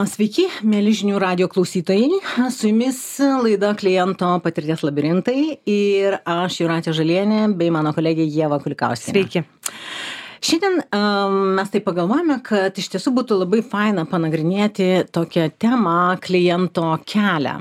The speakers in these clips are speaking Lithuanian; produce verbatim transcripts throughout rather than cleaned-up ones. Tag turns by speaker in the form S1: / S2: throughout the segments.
S1: Sveiki, mėly žinių radio klausytojai. Su jumis laida kliento patirties labirintai ir aš Jūratė Žalienė bei mano kolegė Ieva Kulikauskienė.
S2: Sveiki.
S1: Šiandien um, mes taip pagalvojame, kad iš tiesų būtų labai faina panagrinėti tokią temą kliento kelią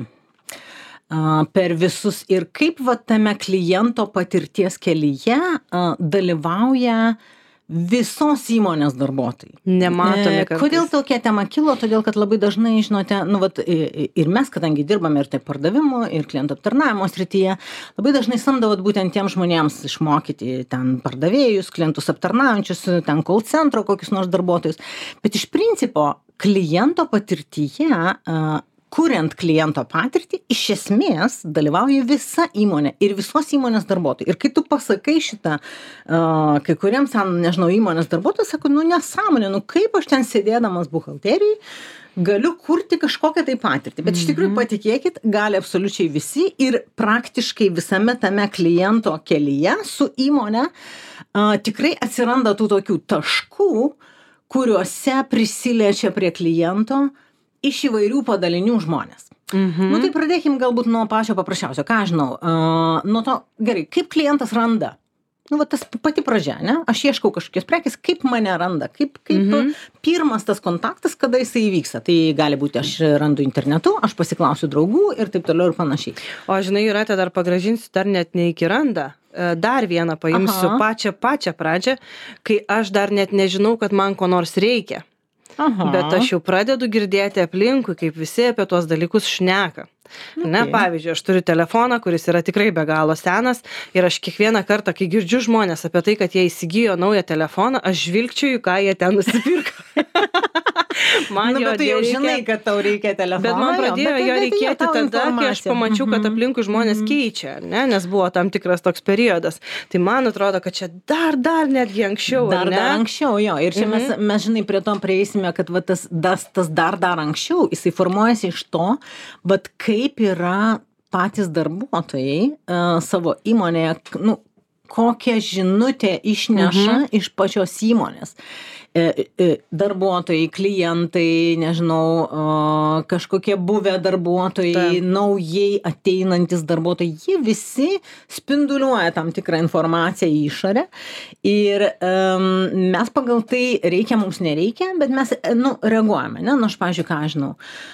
S1: uh, per visus ir kaip va tame kliento patirties kelyje uh, dalyvauja visos įmonės darbuotojai.
S2: Nematome kartais.
S1: Kodėl tokia tema kilo? Todėl, kad labai dažnai, žinote, nu, vat, ir mes, kadangi dirbame ir taip pardavimo, ir klientų aptarnavimo srityje, labai dažnai samdavot būtent tiem žmonėms išmokyti ten pardavėjus, klientus aptarnaujančius, ten call centro kokius nors darbuotojus. Bet iš principo kliento patirtyje, kuriant kliento patirtį, iš esmės dalyvauja visa įmonė ir visos įmonės darbuotojai. Ir kai tu pasakai šitą, uh, kai kuriems, nežinau, įmonės darbuotojai sako, nu nesąmonė, nu kaip aš ten sėdėdamas buhalterijai galiu kurti kažkokią tai patirtį. Bet iš tikrųjų patikėkit, gali absoliučiai visi ir praktiškai visame tame kliento kelyje su įmonė uh, tikrai atsiranda tų tokių taškų, kuriuose prisiliečia prie kliento iš įvairių padalinių žmonės. Mhm. Nu tai pradėkim galbūt nuo pačio paprasčiausio. Ką aš žinau, uh, nuo to, gerai, kaip klientas randa? Nu, va tas pati pradžia, ne? Aš ieškau kažkokios prekės, kaip mane randa, kaip, kaip mhm. pirmas tas kontaktas, kada jisai įvyksta. Tai gali būti, aš randu internetu, aš pasiklausiu draugų ir taip toliau ir panašiai.
S2: O žinai, Jūratė, dar pagražinsiu, dar net ne iki randa. Dar vieną paimsiu, Aha. pačią, pačią pradžią, kai aš dar net nežinau, kad man ko nors reikia. Aha. Bet aš jau pradedu girdėti aplinkui, kaip visi apie tuos dalykus šneka. Okay. Ne, pavyzdžiui, aš turiu telefoną, kuris yra tikrai be galo senas ir aš kiekvieną kartą, kai girdžiu žmonės apie tai, kad jie įsigijo naują telefoną, aš žvilgčiau, ką jie ten nusipirko. Man
S1: nu,
S2: jo
S1: bet tu jau
S2: reikia,
S1: žinai, kad tau reikia telefoną.
S2: Bet man pradėjo jo, jo reikėti tada, kai aš pamačiau, kad aplinkui žmonės
S1: mm-hmm.
S2: keičia, ne? Nes buvo tam tikras toks periodas. Tai man atrodo, kad čia dar, dar netgi anksčiau,
S1: dar,
S2: ne?
S1: Dar anksčiau, jo. Ir čia mm-hmm. mes, mes, žinai, prie to prieisime, kad va, tas, tas, tas dar, dar anksčiau, jisai formuojasi iš to, bet kaip yra patys darbuotojai uh, savo įmonėje, nu, kokią žinutę išneša mm-hmm. iš pačios įmonės. Darbuotojai, klientai, nežinau, kažkokie buvę darbuotojai, Taip. naujai ateinantis darbuotojai, jie visi spinduliuoja tam tikrą informaciją į išorę ir um, mes pagal tai reikia, mums nereikia, bet mes, nu, reaguojame, ne, nu, aš, pavyzdžiui, ką žinau,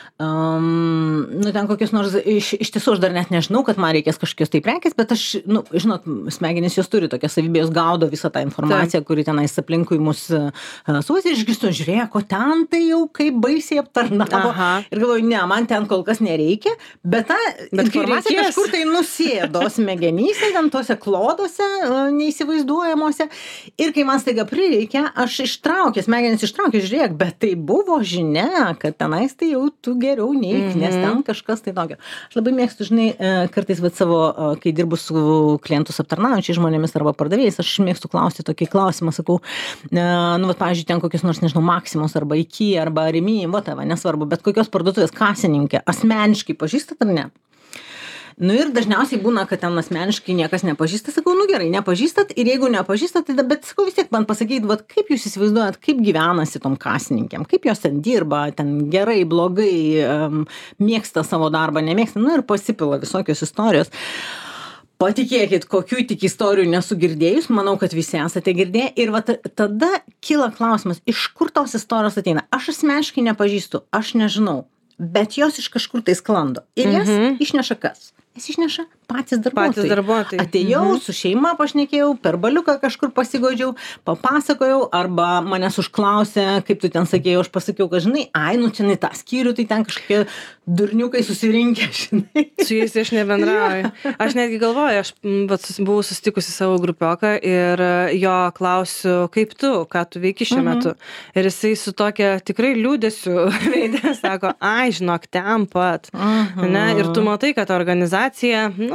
S1: um, nu, ten kokius nors, iš, iš tiesų aš dar net nežinau, kad man reikės kažkokios tai prekės, bet aš, nu, žinot, smegenys jos turi tokią savybę, jos gaudo visą tą informaciją, Taip. kuri tenais aplinkui mus suosi ir išgirstu, žiūrėk, o ten tai jau kaip baisiai aptarnavo. Aha. Ir galvoju, ne, man ten kol kas nereikia, bet ta bet informacija kažkur tai nusėdo smegenyse, ten tose klodose neįsivaizduojamuose. Ir kai man staiga prireikia, aš ištraukė, smegenys ištraukė, žiūrėk, bet tai buvo žinia, kad tenais tai jau tu geriau neik, mm-hmm. nes ten kažkas tai tokio. Aš labai mėgstu, žinai, kartais vat savo, kai dirbu su klientus aptarnaujančiais žmonėmis arba pardavėjais, aš mėgstu klausti tokį klausimą, sakau, nu, vat, pavyzdžiui, ten kokius nors, nežinau, Maximos arba IKEA arba Rimi, whatever, nesvarbu, bet kokios parduotuvės kasininkė asmeniškai pažįstat ar ne? Nu ir dažniausiai būna, kad ten asmeniškai niekas nepažįsta, sakau, nu gerai, nepažįstat ir jeigu nepažįstat, tai bet sakau vis tiek man pasakyti, vat, kaip jūs įsivaizduojat, kaip gyvenasi tom kasininkėm, kaip jos ten dirba, ten gerai, blogai, um, mėgsta savo darbą, nemėgsta, nu ir pasipila visokios istorijos. Patikėkit, kokių tik istorijų nesu girdėjus, manau, kad visi esate girdėję ir va tada kyla klausimas, iš kur tos istorijos ateina. Aš asmeniškai nepažįstu, aš nežinau, bet jos iš kažkur tai sklando ir jas mm-hmm. išneša kas? Jas išneša patys darbuotojai.
S2: Patys darbuotojai.
S1: Atėjau, mm-hmm. su šeima pašnekėjau, per baliuką kažkur pasigodžiau, papasakojau, arba manęs užklausė, kaip tu ten sakėjau, aš pasakiau, kad žinai, ai, nu čia į tą skyrių, tai ten kažkokie durniukai susirinkę, žinai.
S2: Su jais aš nebendrauju. Aš netgi galvoju, aš vat, buvau susitikusi savo grupioką ir jo klausiu, kaip tu, ką tu veiki šiuo mm-hmm. metu. Ir jisai su tokia tikrai liūdėsiu veidė sako, ai, žinok, ten pat. Mm-hmm. Ne? Ir tu matai, kad organizacija, nu,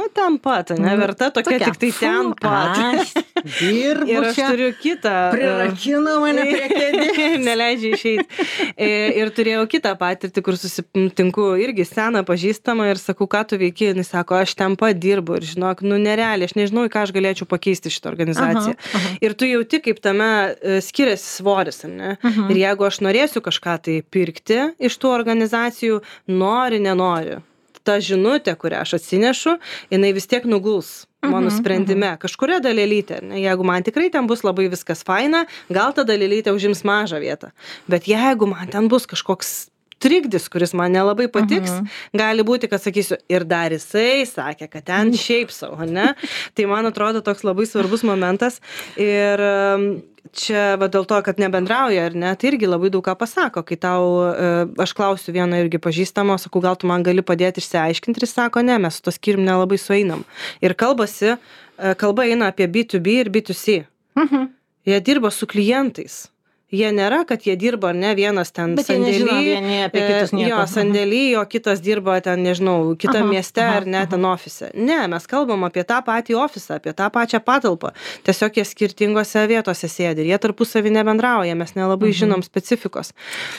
S2: nu, ten pat, ne, verta tokia, tokia tik tai ten pat.
S1: Aš dirbu
S2: ir aš
S1: čia,
S2: turiu kitą.
S1: Prirakino mane prie kėdės.
S2: Neleidžia išeiti. Ir turėjau kitą patirtį, kur susitinku irgi seną pažįstamą ir sakau, ką tu veiki, jis sako, aš ten pat dirbu ir žinok, nu nerealiai, aš nežinau, į ką aš galėčiau pakeisti šitą organizaciją. Aha, aha. Ir tu jauti, kaip tame skiriasi svoris, ne? Aha. Ir jeigu aš norėsiu kažką tai pirkti iš tų organizacijų, nori, nenori. Ta žinutė, kurią aš atsinešu, jinai vis tiek nuguls mano sprendime. Kažkuria dalelytė, ne? Jeigu man tikrai ten bus labai viskas faina, gal ta dalelytė užims mažą vietą. Bet jeigu man ten bus kažkoks trikdis, kuris man nelabai patiks, uh-huh. gali būti, kad sakysiu, ir dar jisai sakė, kad ten šiaip savo, ne? Tai man atrodo toks labai svarbus momentas ir čia va dėl to, kad nebendrauja, ar ne, tai irgi labai daug ką pasako, kai tau, aš klausiu vieną irgi pažįstamą, sakau, gal tu man gali padėti išsiaiškinti ir jis sako, ne, mes su to skyrium nelabai sueinam. Ir kalbasi, kalba eina apie B to B ir B to C. Uh-huh. Jie dirba su klientais. Jie nėra, kad jie dirba, ar ne, vienas ten
S1: bet
S2: sandėly,
S1: nežino, vieni apie kitus nieko.
S2: Jo, sandėly, o kitas dirba ten, nežinau, kitą
S1: aha,
S2: mieste
S1: aha,
S2: ar net ten ofise. Ne, mes kalbam apie tą patį ofisą, apie tą pačią patalpą. Tiesiog jie skirtingose vietose sėdi ir jie tarpusavį nebendrauja, mes nelabai mhm. žinom specifikos.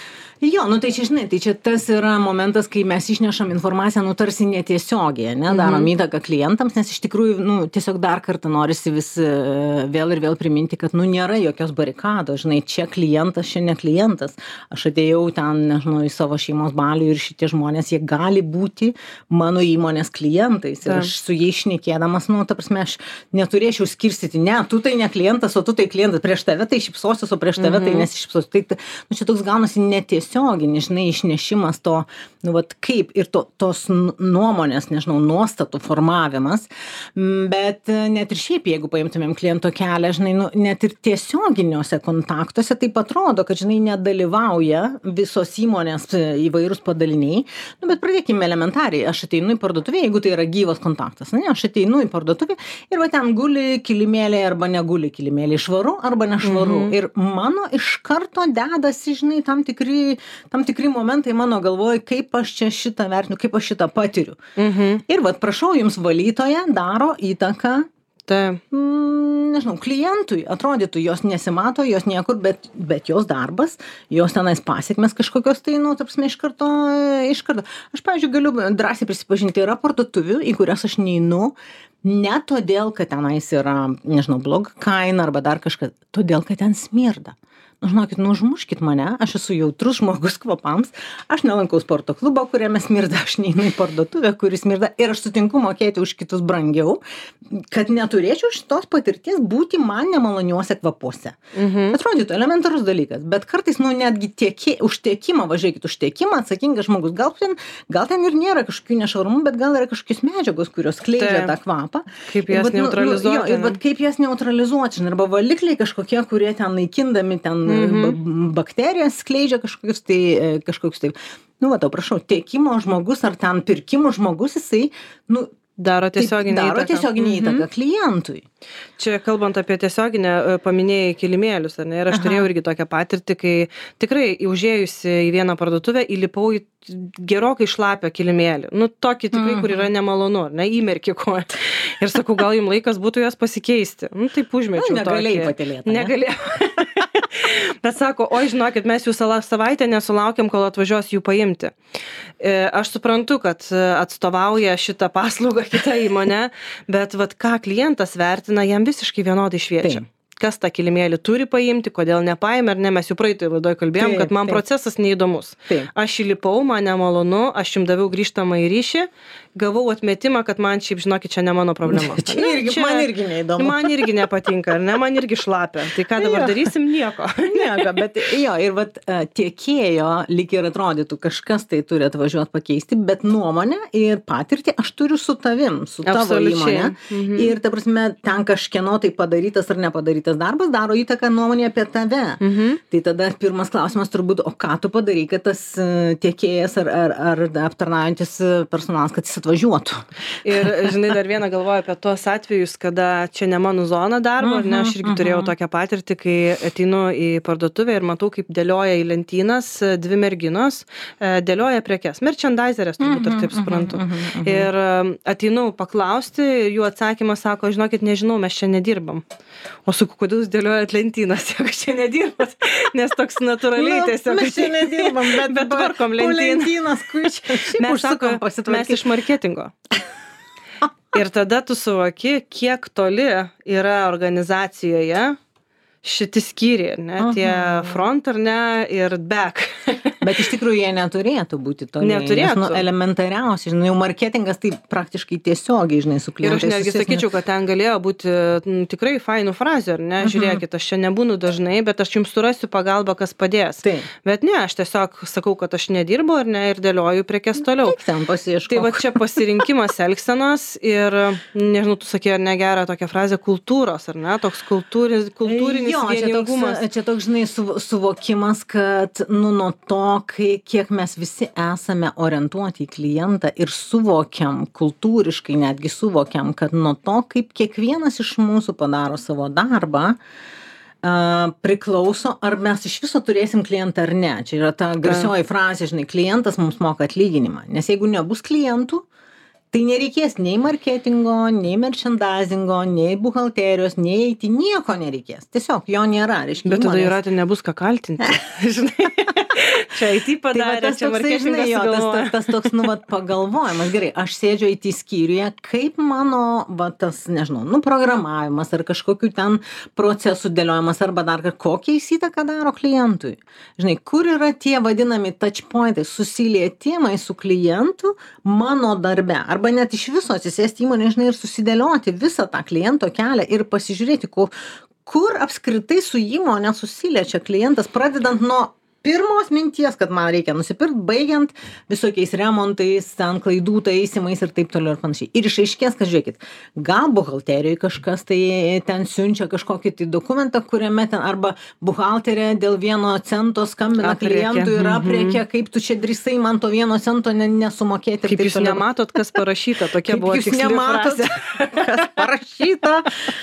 S1: Jo, nu tai čia, žinai, tai čia tas yra momentas, kai mes išnešam informaciją, nu tarsi netiesiogiai, ne, darom mm-hmm. įtaką klientams, nes iš tikrųjų, nu, tiesiog dar kartą norisi vis vėl ir vėl priminti, kad, nu, nėra jokios barikados, žinai, čia klientas, čia ne klientas. Aš atėjau ten, nežinau, į savo šeimos balių ir šitie žmonės, jie gali būti mano įmonės klientais. Ir aš su jais šnekėdamas, nu, ta prasme, aš neturėčiau skirstyti, ne, tu tai ne klientas, o tu tai klientas, prieš tave tai šypsosius, o prieš tave mm-hmm. tai nesišypsosius. Tai, nu, čia toks gaunasi netiesiogiai. Tiesioginis, žinai, išnešimas to, nu, vat, kaip ir to, tos nuomonės, nežinau, nuostatų formavimas, bet net ir šiaip, jeigu paimtumėm kliento kelią, žinai, nu, net ir tiesioginiuose kontaktuose taip atrodo, kad, žinai, nedalyvauja visos įmonės įvairūs padaliniai, nu, bet pradėkime elementariai, aš ateinu į parduotuvę, jeigu tai yra gyvas kontaktas, ne, aš ateinu į parduotuvę ir va ten guli kilimėliai arba neguli kilimėliai, švaru arba nešvaru, mhm. ir mano iš karto dedasi, žinai, tam tikri tam tikri momentai mano galvoj, kaip aš čia šitą vertinu, kaip aš šitą patiriu. Mhm. Ir vat prašau, jums valytoja daro įtaką,
S2: Ta.
S1: mm, nežinau, klientui. Atrodytų, jos nesimato, jos niekur, bet, bet jos darbas, jos tenais pasiekmes kažkokios, tai, nu, tarpsime, iš karto, iš karto. Aš, pavyzdžiui, galiu drąsiai prisipažinti, yra parduotuvių, į kurias aš neinu, ne todėl, kad tenais yra, nežinau, bloga kaina arba dar kažkas, todėl, kad ten smirda. Nu, žinokit, nu, užmuškit mane, aš esu jautrus žmogus kvapams, aš nelankau sporto klubo, kuriame smirda, aš neinu į parduotuvę, kuris smirda, ir aš sutinku mokėti už kitus brangiau, kad neturėčiau šitos patirties būti man nemaloniuose kvapuose. Mhm. Atrodytų elementarus dalykas, bet kartais, nu, netgi tiekė, už tiekimą, važiuokit, už tiekimą atsakingas žmogus, gal ten, gal ten ir nėra kažkokių nešvarumų, bet gal yra kažkokios medžiagos, kurios skleidžia tą kvapą.
S2: Kaip jas
S1: ir,
S2: neutralizuoti.
S1: Nu, jo, ir vat, kaip jas neutralizuoti, arba valikliai kažkokie, kurie ten naikindami ten mm-hmm. bakterijas skleidžia kažkokius tai, kažkokius tai, nu, va, tau prašau, tiekimo žmogus ar ten pirkimo žmogus, jisai, nu,
S2: daro tiesioginę įtaką.
S1: Daro tiesioginę įtaką mm-hmm. klientui.
S2: Čia kalbant apie tiesioginę, paminėjai kilimėlius, ar ne? Ir aš Aha. turėjau irgi tokią patirtį, kai tikrai užėjusi į vieną parduotuvę, įlipau į gerokai šlapią kilimėlį. Nu, tokį tikrai, mm-hmm. kur yra nemalonu, ar ne, įmerki koją. Ir sakau, gal jums laikas būtų jas pasikeisti. Nu, taip užmečiau.
S1: Nu, negalėjai patylėti. Ne?
S2: Negalėjau. Bet sako, oi, žinokit, mes jų savaitę nesulaukiam, kol atvažiuos jų paimti. Aš suprantu, kad atstovauja šitą paslaugą kitą įmonę, bet vat ką klientas vertina, jam visiškai vienodai šviečia. Taip. Kas tą kilimėlį turi paimti, kodėl nepaėmė, ar ne, mes jau praeitoj laidoj kalbėjom, taip, kad man taip. procesas neįdomus. Taip. Aš įlipau, man nemalonu, aš jums daviau grįžtamą į ryšį, gavau atmetimą, kad man šiaip, žinokit, čia ne mano problema.
S1: Čia irgi, čia, man irgi neįdomu.
S2: Man irgi nepatinka, ar ne, man irgi šlapia. Tai ką dabar jo. darysim? Nieko.
S1: Nieko, bet jo, ir vat tiekėjo lyg ir atrodytų, kažkas tai turi atvažiuoti pakeisti, bet nuomonę ir patirtį aš turiu su tavim, su tavo įmonė. Mhm. Ir, ta prasme, ten kažkieno tai padarytas ar nepadarytas darbas daro įtaką nuomonė apie tave. Mhm. Tai tada pirmas klausimas turbūt, o ką tu padarai, kad tas tiekėjas ar, ar, ar aptarnaujantis personalas, kad jis atvažiuotų.
S2: Ir, žinai, dar vieną galvoju apie tuos atvejus, kada čia ne mano zona darbo, ar ne, aš irgi turėjau tokią patirtį, kai ateinu į parduotuvę ir matau, kaip dėlioja į lentynas dvi merginos, dėlioja prekes, merchandiserės, turbūt ir taip suprantu. Ir ateinu paklausti ir jų atsakymas sako, žinokit, nežinau, mes čia nedirbam. O sakau, kodėl jūs dėliojat lentynas, jeigu čia nedirbat, nes toks natūraliai tiesiog.
S1: Mes čia nedirbam, bet,
S2: bet tvarkom lentynas.
S1: Mes sakom,
S2: mes iš marketingo. Ir tada tu suvoki, kiek toli yra organizacijoje šiti skyriai, ne, tie front ar ne ir back.
S1: Bet iš tikrųjų jie neturėtų būti toli.
S2: Neturėtų.
S1: Nes, nu, elementariausiai, žinai, jau marketingas tai praktiškai tiesiogiai, žinai, su klientais.
S2: Ir aš netgi sakyčiau, kad ten galėjo būti nu, tikrai fainų frazių, ar ne, žiūrėkit, aš čia nebūnu dažnai, bet aš jums surasiu pagalbą, kas padės.
S1: Tai.
S2: Bet ne, aš tiesiog sakau, kad aš nedirbu, ar ne, ir dėlioju prekes toliau.
S1: Tik ten pasiieškok.
S2: Tai va čia pasirinkimas elgsenos ir, nežinau, tu sakei, ar ne gerą tokią frazę, kultūros, ar ne, toks kultūris, kultūrinis
S1: jo,
S2: vieningumas.
S1: Čia toks, čia toks, žinai, su, suvokimas, kad, nu, nuo to, kai, kiek mes visi esame orientuoti į klientą ir suvokiam, kultūriškai netgi suvokiam, kad nuo to, kaip kiekvienas iš mūsų padaro savo darbą, uh, priklauso, ar mes iš viso turėsim klientą ar ne. Čia yra ta garsioji frazė, žinai, klientas mums moka atlyginimą. Nes jeigu nebus klientų, tai nereikės nei marketingo, nei merchandisingo, nei buhalterijos, nei eiti, nieko nereikės. Tiesiog jo nėra. Reiškia,
S2: bet tada
S1: įmonės...
S2: yra, tai nebus ką kaltinti. Žinai, čia I T padarė,
S1: tai va,
S2: čia marketingas
S1: tas, tas, tas toks, nu, vat, pagalvojimas. Gerai, aš sėdžiu I T skyriuje, kaip mano, va, tas, nežinau, nu, programavimas ar kažkokių ten procesų dėliojimas arba dar kokią įtaką daro klientui. Žinai, kur yra tie vadinami touch pointai, susilietimai su klientu mano darbe. Arba net iš viso atsisėsti įmonė, žinai, ir susidėlioti visą tą kliento kelią ir pasižiūrėti, kur, kur apskritai su įmonė susiliečia klientas, pradedant nuo pirmos minties, kad man reikia nusipirkti, baigiant visokiais remontais, ten klaidų taisimais ir taip toliau ir panašiai. Ir išaiškės, kad žiūrėkit, gal buhalterijoje kažkas tai ten siunčia kažkokį tai dokumentą, kuriame ten arba buhalterė dėl vieno cento skambina klientui ir apriekia, kaip tu čia drįsai man to vieno cento nesumokėti.
S2: Kaip jūs nematot, kas parašyta, tokia buvo tiksli frazė.
S1: Kas parašyta.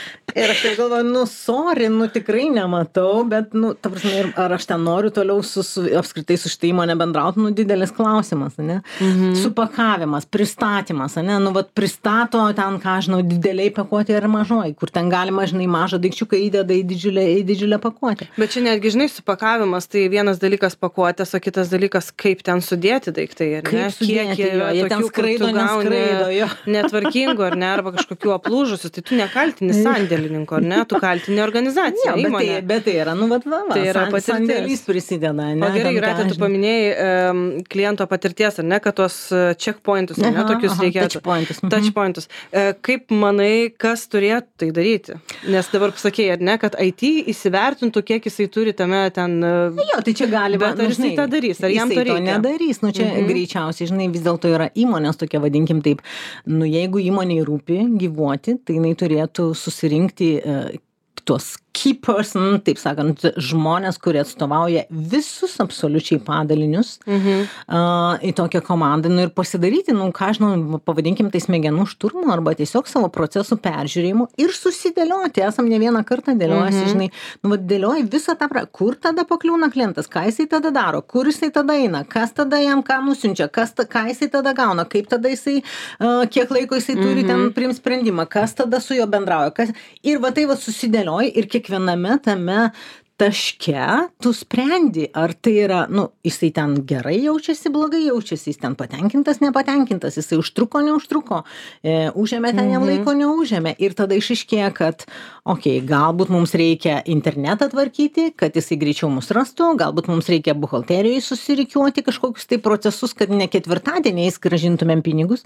S1: Ir aš taip galvoju, nu, sorry, nu, tikrai nematau, bet, nu, ta prasme, ar aš ten noriu toliau su, su, apskritai su šitą įmonę bendrauti, nu, didelis klausimas, ne? Mhm. Supakavimas, pristatymas, ne? Nu, vat pristato ten, ką žinau, dideliai pakuotė ir mažoji, kur ten galima, žinai, mažą daikčiuką įdeda į didžiulę, į didžiulę pakuotę.
S2: Bet čia netgi, žinai, supakavimas, tai vienas dalykas pakuotės, o kitas dalykas, kaip ten sudėti daiktai, ar ne?
S1: Kiek yra tokių, ten skraido, neskraido, jo.
S2: Netvarkingų, ar ne, arba kažkokių aplūžusių, tai tu nekaltini sandėlininko, ar ne, tu kaltini organizaciją,
S1: jo,
S2: įmonę.
S1: Bet tai, bet tai yra, nu, vat, va, va,
S2: tai yra
S1: sandėlys prisideda, ne?
S2: O gerai, Jūrate, tu paminėjai um, kliento patirties, ar ne, kad tuos checkpointus, ar ne, tokius aha, reikėtų.
S1: Touchpointus.
S2: Touchpointus. E, kaip manai, kas turėtų tai daryti? Nes dabar pasakėjai, ar ne, kad I T įsivertintų, kiek jisai turi tame ten...
S1: Jo, tai čia gali,
S2: bet ar jisai tą darys, ar jam to reikia?
S1: Jisai to nedarys, nu čia mhm. greičiausiai, žinai, vis dėlto yra įmonės tokia, vadinkim taip, nu jeigu įmoniai rūpi gyvuoti, tai jinai turėtų susirinkti uh, tuos key person, taip sakant, žmonės, kurie atstovauja visus absoliučiai padalinius mhm. uh, į tokią komandą, nu ir pasidaryti, nu ką žinau, pavadinkim tai smegenų šturmu arba tiesiog savo procesų peržiūrėjimu ir susidėlioti, esam ne vieną kartą dėliojasi, mhm. žinai, nu vat dėlioji visą tą, pra... kur tada pakliūna klientas, ką jisai tada daro, kur jisai tada eina, kas tada jam ką nusiunčia, kas ta, ką jisai tada gauna, kaip tada jisai, uh, kiek laiko jisai turi mhm. ten priimt sprendimą, kas tada su juo bendrauja, kas... ir va tai va susidėlioji ir kiekviename tame taške tu sprendi, ar tai yra, nu, jisai ten gerai jaučiasi, blogai jaučiasi, jis ten patenkintas, nepatenkintas, jisai užtruko, neužtruko, e, užėmė ten jam laiko, neužėmė. Ir tada išaiškėja, kad, okei, okay, galbūt mums reikia internetą tvarkyti, kad jisai greičiau mus rastų, galbūt mums reikia buhalterijoje susirikiuoti kažkokius tai procesus, kad ne ketvirtadieniais grąžintumėm pinigus,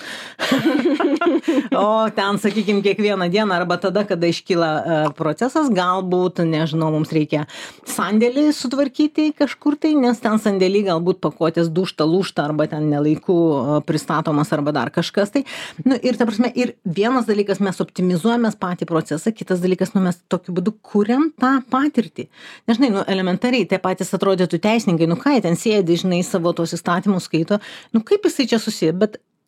S1: o ten, sakykime, kiekvieną dieną arba tada, kada iškyla uh, procesas, galbūt, nežinau, mums reikia sandėlį sutvarkyti kažkur tai, nes ten sandėlį galbūt pakuotės dušta, lūšta arba ten nelaiku pristatomas arba dar kažkas tai. Nu, ir ta prasme, ir vienas dalykas mes optimizuojame patį procesą, kitas dalykas, nu, mes tokiu būdu kuriam tą patirtį. Nežinai, nu, elementariai, tie patys atrodytų teisininkai, nu ką, jie ten sėdi, žinai, savo tos įstatymus skaito, nu kaip jisai čia susiję, bet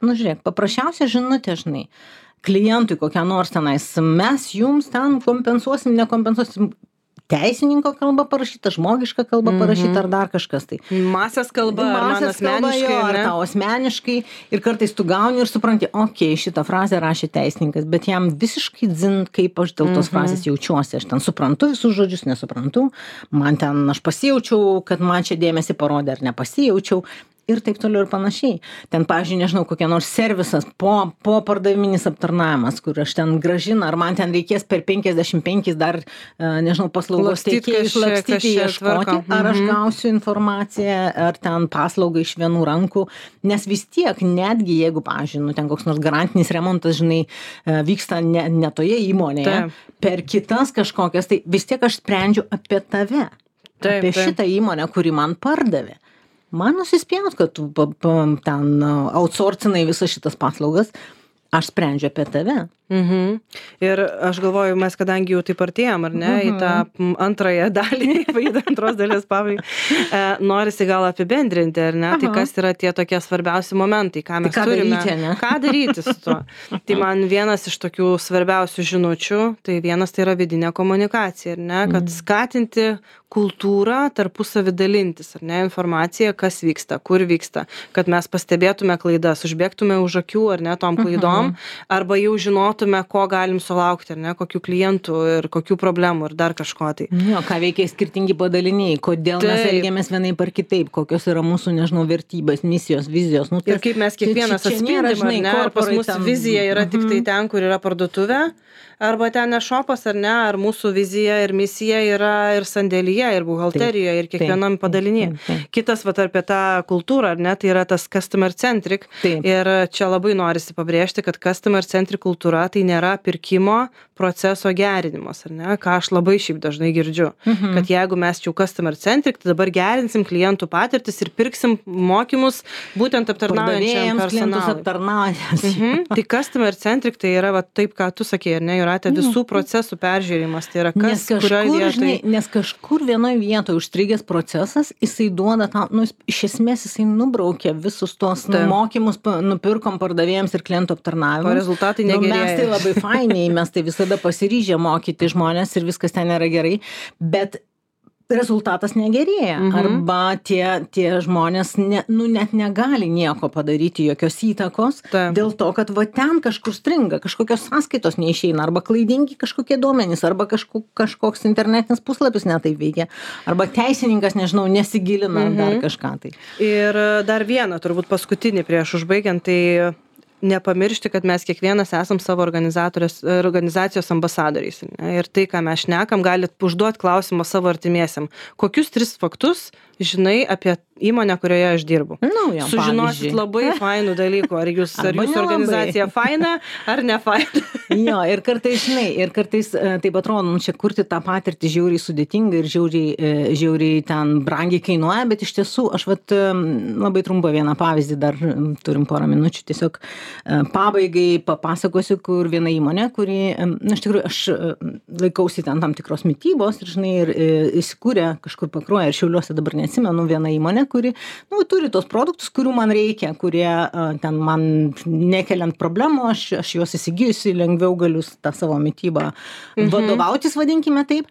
S1: nu žiūrėk, paprasčiausia žinutė, žinai, klientui kokią nors tenais, mes jums ten kompensuosim, nekompensuosim, teisininko kalba parašyta, žmogiška kalba parašyta ar dar kažkas tai.
S2: Masės kalba, ar man asmeniškai,
S1: jo, ar tau asmeniškai. Ir kartais tu gauni ir supranti, okei, okay, šitą frazę rašė teisininkas, bet jam visiškai dzin, kaip aš dėl tos frazės jaučiuosi. Aš ten suprantu visus žodžius, nesuprantu. Man ten, aš pasijaučiau, kad man čia dėmesį parodė ar nepasijaučiau. Ir taip toliau ir panašiai. Ten, pavyzdžiui, nežinau, kokia nors servisas, po, po pardaviminis aptarnavimas, kur aš ten gražina, ar man ten reikės per penkiasdešimt penki dar, nežinau, paslaugos teikėjus lakstyti, ieškoti, ar aš gausiu informaciją, ar ten paslaugą iš vienų rankų. Nes vis tiek, netgi jeigu, pavyzdžiui, nu, ten koks nors garantinis remontas, žinai, vyksta ne, ne toje įmonėje, taip, per kitas kažkokias, tai vis tiek aš sprendžiu apie tave, taip, apie taip. Šitą įmonę, kuri man pardavė. Man nusispjaut, kad tu pa, pa, ten outsourcinai visas šitas paslaugas, aš sprendžiu apie tave.
S2: Mhm. Ir aš galvoju, mes kadangi jau taip artėjom, ar ne, mhm. į tą antrąją dalį, į antros dalies pabaigą, e, norisi gal apibendrinti, ar ne, Aha. tai kas yra tie tokie svarbiausi momentai, ką mes tai ką turime, daryti, ne? ką daryti su tuo. Tai man vienas iš tokių svarbiausių žinučių, tai vienas tai yra vidinė komunikacija, ar ne, kad mhm. skatinti kultūrą tarpusavį dalintis, ar ne, informacija, kas vyksta, kur vyksta, kad mes pastebėtume klaidas, užbėgtume už akių, ar ne, tom klaidom, mhm. arba jau žinotume, ko galim sulaukti, ar ne, kokių klientų ir kokių problemų ir dar kažko tai.
S1: Jo, ką veikia skirtingi padaliniai, kodėl taip. Mes elgiamės vienaip ar kitaip, kokios yra mūsų, nežinau, vertybės, misijos, vizijos. Nu,
S2: ir kaip mes kiekvienas atspindim, ar ne, ar pas mus ten... vizija yra tik tai ten, kur yra parduotuvė, arba ten ne šopas, ar ne, ar mūsų vizija ir misija yra ir sandėlyje, ir buhalterijoje, ir kiekvienam padalinėje. Kitas, vat, apie tą kultūrą, ar ne, tai yra tas customer centric. Taip. Ir čia labai norisi pabrėžti, kad customer centric kultūra tai nėra pirkimo proceso gerinimas, ar ne, ką aš labai šiaip dažnai girdžiu, mhm. kad jeigu mes čia customer centric, tai dabar gerinsim klientų patirtis ir pirksim mokymus būtent aptarnaujančiam personalui. Mhm. Tai customer centric tai yra va, taip, ką tu sakei, ar ne, Jūrate, visų procesų peržiūrimas, tai yra kas, kurioje vietoje. Žinai,
S1: nes kažkur vienoje vietoje užstrigęs procesas, jisai duoda tam, nu, iš esmės jisai nubraukia visus tos nu, mokymus, nupirkom pardavėjams ir klientų aptarnavimui.
S2: O rezultatai negerėja.
S1: Nu, mes tai labai fainiai, mes tai visada pasiryžę mokyti žmonės ir viskas ten yra gerai, bet rezultatas negerėja. Mhm. Arba tie, tie žmonės ne, nu, net negali nieko padaryti, jokios įtakos, Taip. Dėl to, kad va ten kažkur stringa, kažkokios sąskaitos neišeina, arba klaidingi kažkokie duomenys, arba kažko, kažkoks internetinis puslapis netaip veikia, arba teisininkas, nežinau, nesigilina mhm. dar kažką tai.
S2: Ir dar vieną, turbūt paskutinį prieš užbaigiant, tai nepamiršti, kad mes kiekvienas esam savo organizacijos ambasadoriais. Ne? Ir tai, ką mes šnekam, galit užduoti klausimą savo artimiesiam. Kokius tris faktus žinai apie įmonę, kurioje aš dirbu?
S1: Nu, jau,
S2: sužinosit pavyzdžiui. Labai fainų dalykų. Ar jūs, ar jūsų organizacija faina, ar ne faina?
S1: Jo, ir kartais, žinai, ir kartais taip atrodo, nu, čia kurti tą patirtį žiauriai sudėtinga ir žiauriai, žiauriai ten brangiai kainuoja, bet iš tiesų, aš vat labai trumpą vieną pavyzdį, dar turim porą minučių, tiesiog pabaigai papasakosiu, kur viena įmonė, kuri, na, iš tikrųjų, aš laikausi ten tam tikros mitybos ir, žinai, ir įsikūrė kažkur Pakruoja ir Šiauliuose, dabar neatsimenu, viena įmonė, kuri, nu, turi tos produktus, kurių man reikia, kurie ten man nekeliant problemų, aš, aš juos įsigijusi, lengviau galiu tą savo mitybą mhm. vadovautis, vadinkime taip.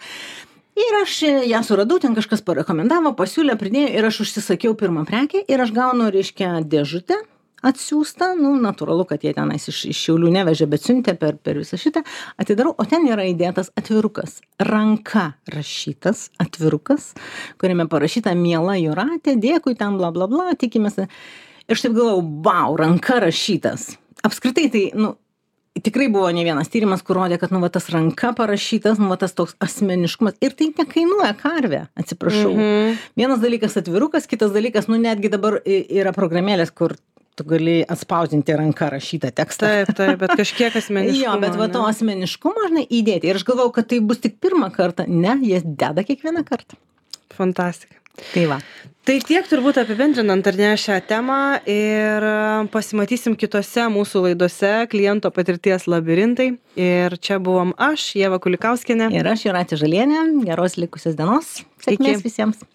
S1: Ir aš ją suradau, ten kažkas parekomendavo, pasiūlė, pridėjo ir aš užsisakiau pirmą prekę ir aš gaunu, reiškia, dėžutę atsiųsta, nu, natūralu, kad jie tenais iš, iš Šiaulių nevežė, bet siuntė per, per visą šitą, atidarau, o ten yra įdėtas atvirukas, ranka rašytas atvirukas, kuriame parašyta miela Jūratė, dėkui, ten bla bla bla, tikimės. Ir aš taip galvojau, wow, ranka rašytas. Apskritai tai, nu, tikrai buvo ne vienas tyrimas, kur rodė, kad, nu, va, tas ranka parašytas, nu, va, tas toks asmeniškumas, ir tai nekainuoja karvę, atsiprašau. Mhm. Vienas dalykas atvirukas, kitas dalykas, nu, netgi dabar yra programėlės, kur tu gali atspausdinti ranką rašytą tekstą.
S2: Taip, taip, bet kažkiek asmeniškumo.
S1: Jo, bet va to asmeniškumo, žinai, įdėti. Ir aš galvau, kad tai bus tik pirmą kartą. Ne, jie deda kiekvieną kartą.
S2: Fantastika.
S1: Tai va.
S2: Tai tiek turbūt apibendrinant ar ne šią temą ir pasimatysim kitose mūsų laidose kliento patirties labirintai. Ir čia buvom aš, Ieva Kulikauskienė.
S1: Ir aš, Jūratė Žalienė. Geros likusios dienos. Sėkmės visiems.